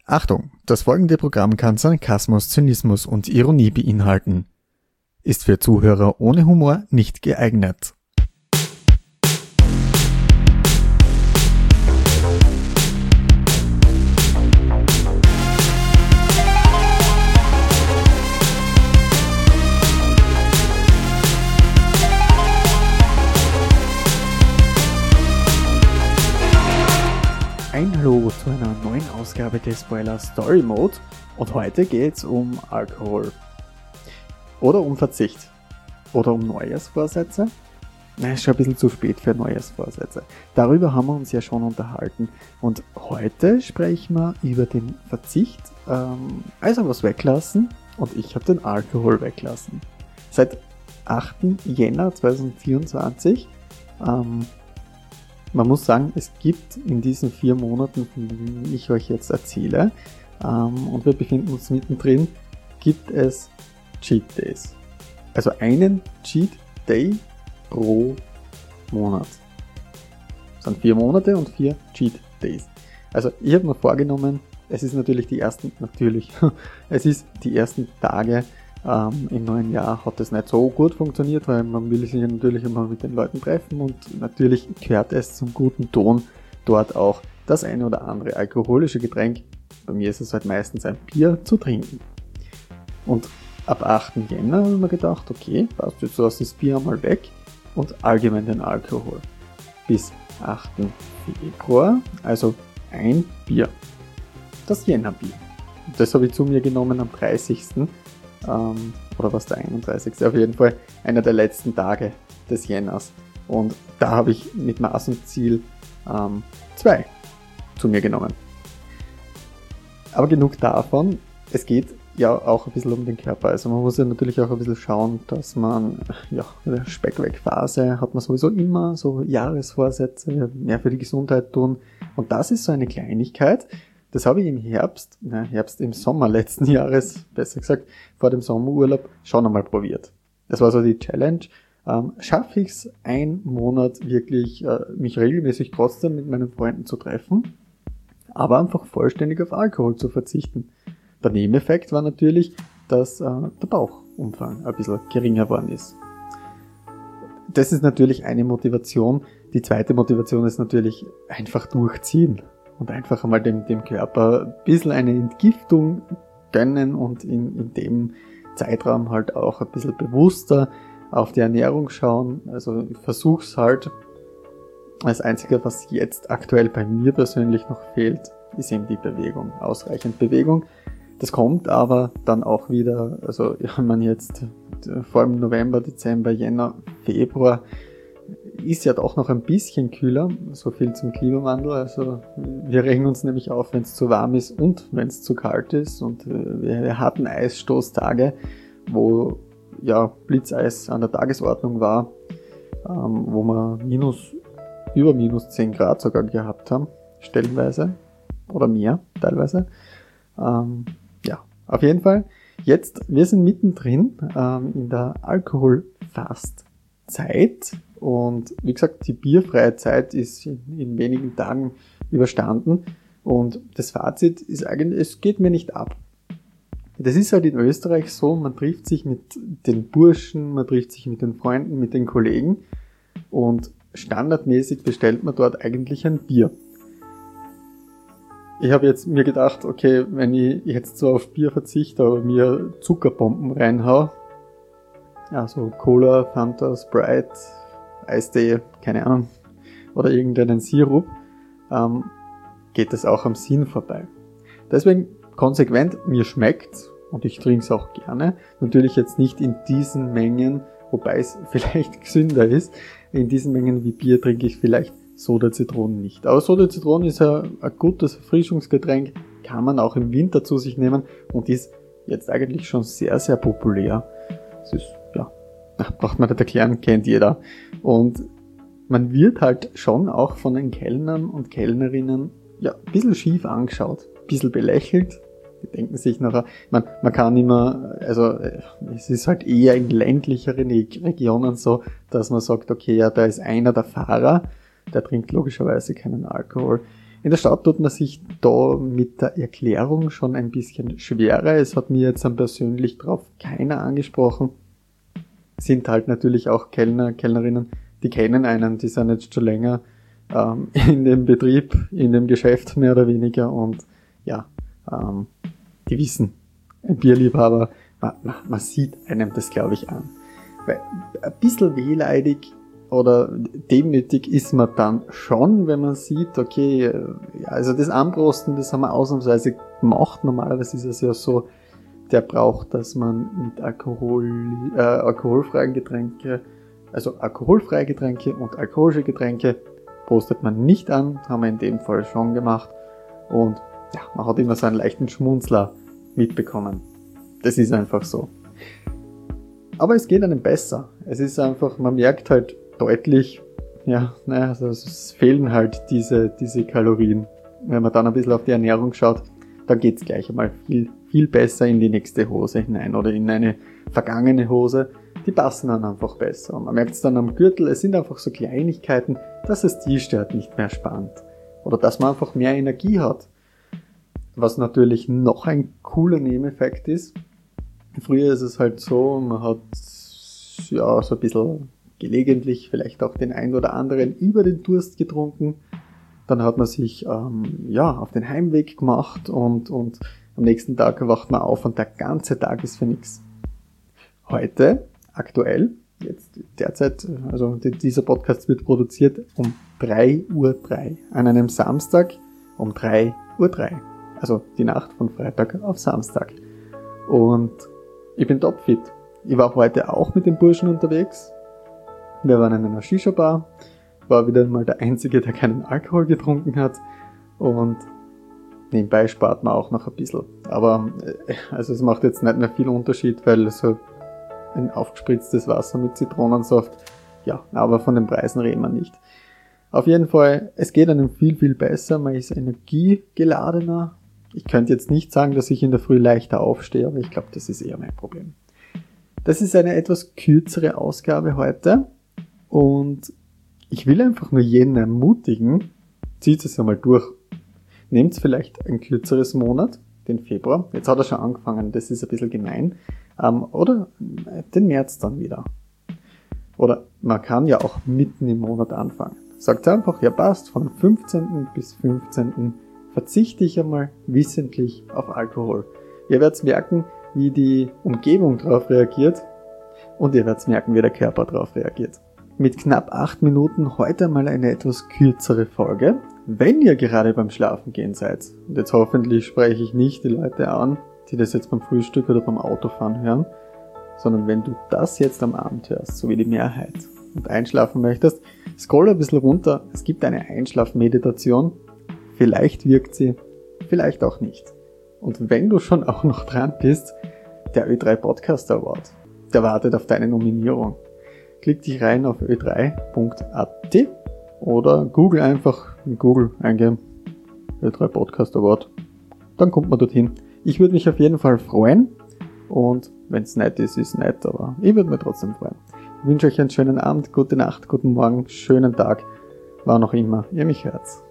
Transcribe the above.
Achtung, das folgende Programm kann Sarkasmus, Zynismus und Ironie beinhalten. Ist für Zuhörer ohne Humor nicht geeignet. Ein Hallo zu einer neuen Ausgabe des Spoiler Story Mode und heute geht's um Alkohol. Oder um Verzicht. Oder um Neujahrsvorsätze. Na, ist schon ein bisschen zu spät für Neujahrsvorsätze. Darüber haben wir uns ja schon unterhalten. Und heute sprechen wir über den Verzicht. Also was weglassen und ich habe den Alkohol weglassen. Seit 8. Jänner 2024 man muss sagen, es gibt in diesen 4 Monaten, von denen ich euch jetzt erzähle, und wir befinden uns mittendrin, gibt es Cheat Days. Also einen Cheat Day pro Monat. Das sind 4 Monate und 4 Cheat Days. Also ich habe mir vorgenommen, es ist die ersten Tage im neuen Jahr hat es nicht so gut funktioniert, weil man will sich natürlich immer mit den Leuten treffen und natürlich gehört es zum guten Ton, dort auch das eine oder andere alkoholische Getränk, bei mir ist es halt meistens ein Bier, zu trinken. Und ab 8. Jänner habe ich mir gedacht, okay, passt, jetzt lass das Bier einmal weg und allgemein den Alkohol. Bis 8. Februar, also ein Bier. Das Jännerbier. Das habe ich zu mir genommen am 30. Oder was der 31. Auf jeden Fall einer der letzten Tage des Jänners. Und da habe ich mit Maß und Ziel 2 zu mir genommen. Aber genug davon. Es geht ja auch ein bisschen um den Körper. Also man muss ja natürlich auch ein bisschen schauen, dass man, ja, in der Speckwegphase hat man sowieso immer so Jahresvorsätze, mehr für die Gesundheit tun. Und das ist so eine Kleinigkeit. Das habe ich im Sommer letzten Jahres, besser gesagt, vor dem Sommerurlaub schon einmal probiert. Das war so die Challenge. Schaffe ich es, einen Monat wirklich mich regelmäßig trotzdem mit meinen Freunden zu treffen, aber einfach vollständig auf Alkohol zu verzichten. Der Nebeneffekt war natürlich, dass der Bauchumfang ein bisschen geringer geworden ist. Das ist natürlich eine Motivation. Die zweite Motivation ist natürlich einfach durchziehen. Und einfach einmal dem Körper ein bisschen eine Entgiftung gönnen und in dem Zeitraum halt auch ein bisschen bewusster auf die Ernährung schauen. Also ich versuche es halt. Das Einzige, was jetzt aktuell bei mir persönlich noch fehlt, ist eben die Bewegung. Ausreichend Bewegung. Das kommt aber dann auch wieder, also ja, man jetzt vor allem November, Dezember, Jänner, Februar ist ja doch noch ein bisschen kühler, so viel zum Klimawandel, also wir regen uns nämlich auf, wenn es zu warm ist und wenn es zu kalt ist und wir hatten Eisstoßtage, wo ja Blitzeis an der Tagesordnung war, wo wir über minus 10 Grad sogar gehabt haben, stellenweise, oder mehr teilweise. Ja, auf jeden Fall, wir sind mittendrin in der Alkoholfastzeit. Und wie gesagt, die bierfreie Zeit ist in wenigen Tagen überstanden. Und das Fazit ist eigentlich, es geht mir nicht ab. Das ist halt in Österreich so, man trifft sich mit den Burschen, man trifft sich mit den Freunden, mit den Kollegen. Und standardmäßig bestellt man dort eigentlich ein Bier. Ich habe jetzt mir gedacht, okay, wenn ich jetzt so auf Bier verzichte, aber mir Zuckerbomben reinhau, also Cola, Fanta, Sprite, Eistee, keine Ahnung, oder irgendeinen Sirup, geht das auch am Sinn vorbei. Deswegen konsequent, mir schmeckt's und ich trinke es auch gerne. Natürlich jetzt nicht in diesen Mengen, wobei es vielleicht gesünder ist. In diesen Mengen wie Bier trinke ich vielleicht Soda-Zitronen nicht. Aber Soda-Zitronen ist ja ein gutes Erfrischungsgetränk, kann man auch im Winter zu sich nehmen und ist jetzt eigentlich schon sehr, sehr populär. Es ist, ja, braucht man nicht erklären, kennt jeder. Und man wird halt schon auch von den Kellnern und Kellnerinnen ja ein bisschen schief angeschaut, ein bisschen belächelt. Die denken sich nachher, man kann immer, also es ist halt eher in ländlicheren Regionen so, dass man sagt, okay, ja, da ist einer der Fahrer, der trinkt logischerweise keinen Alkohol. In der Stadt tut man sich da mit der Erklärung schon ein bisschen schwerer. Es hat mir jetzt dann persönlich drauf keiner angesprochen. Sind halt natürlich auch Kellner, Kellnerinnen, die kennen einen, die sind jetzt schon länger in dem Betrieb, in dem Geschäft mehr oder weniger und ja, die wissen, ein Bierliebhaber, man sieht einem das, glaube ich, an. Weil ein bisschen wehleidig oder demütig ist man dann schon, wenn man sieht, okay, ja, also das Anprosten, das haben wir ausnahmsweise gemacht. Normalerweise ist es ja so, der braucht, dass man mit alkoholfreien Getränke, also alkoholfreie Getränke und alkoholische Getränke prostet man nicht an, haben wir in dem Fall schon gemacht. Und ja, man hat immer so einen leichten Schmunzler mitbekommen. Das ist einfach so. Aber es geht einem besser. Es ist einfach, man merkt halt deutlich, also es fehlen halt diese Kalorien. Wenn man dann ein bisschen auf die Ernährung schaut, dann geht's gleich einmal viel besser in die nächste Hose hinein oder in eine vergangene Hose. Die passen dann einfach besser. Und man merkt es dann am Gürtel, es sind einfach so Kleinigkeiten, dass es die Stört nicht mehr spannt. Oder dass man einfach mehr Energie hat. Was natürlich noch ein cooler Nebeneffekt ist. Früher ist es halt so, man hat ja so ein bisschen gelegentlich vielleicht auch den einen oder anderen über den Durst getrunken. Dann hat man sich auf den Heimweg gemacht und am nächsten Tag wacht man auf und der ganze Tag ist für nichts. Heute, aktuell, jetzt derzeit, also dieser Podcast wird produziert um 3:03 Uhr an einem Samstag um 3:03 Uhr. Also die Nacht von Freitag auf Samstag. Und ich bin topfit. Ich war heute auch mit den Burschen unterwegs. Wir waren in einer Shisha-Bar. War wieder mal der Einzige, der keinen Alkohol getrunken hat. Und nebenbei spart man auch noch ein bisschen. Aber also es macht jetzt nicht mehr viel Unterschied, weil so ein aufgespritztes Wasser mit Zitronensaft, ja, aber von den Preisen reden wir nicht. Auf jeden Fall, es geht einem viel besser. Man ist energiegeladener. Ich könnte jetzt nicht sagen, dass ich in der Früh leichter aufstehe, aber ich glaube, das ist eher mein Problem. Das ist eine etwas kürzere Ausgabe heute und ich will einfach nur jeden ermutigen, zieht es einmal durch. Nehmt vielleicht ein kürzeres Monat, den Februar, jetzt hat er schon angefangen, das ist ein bisschen gemein, oder den März dann wieder. Oder man kann ja auch mitten im Monat anfangen. Sagt einfach, ja passt, von 15. bis 15. verzichte ich einmal wissentlich auf Alkohol. Ihr werdet merken, wie die Umgebung darauf reagiert und ihr werdet merken, wie der Körper darauf reagiert. Mit knapp 8 Minuten heute mal eine etwas kürzere Folge. Wenn ihr gerade beim Schlafen gehen seid, und jetzt hoffentlich spreche ich nicht die Leute an, die das jetzt beim Frühstück oder beim Autofahren hören, sondern wenn du das jetzt am Abend hörst, so wie die Mehrheit, und einschlafen möchtest, scroll ein bisschen runter. Es gibt eine Einschlafmeditation. Vielleicht wirkt sie, vielleicht auch nicht. Und wenn du schon auch noch dran bist, der Ö3 Podcast Award, der wartet auf deine Nominierung. Klick dich rein auf ö3.at oder Google einfach in Google eingeben, Ö3 Podcast Award. Dann kommt man dorthin. Ich würde mich auf jeden Fall freuen und wenn es nett ist, ist nett, aber ich würde mich trotzdem freuen. Ich wünsche euch einen schönen Abend, gute Nacht, guten Morgen, schönen Tag, wann auch immer ihr mich hört.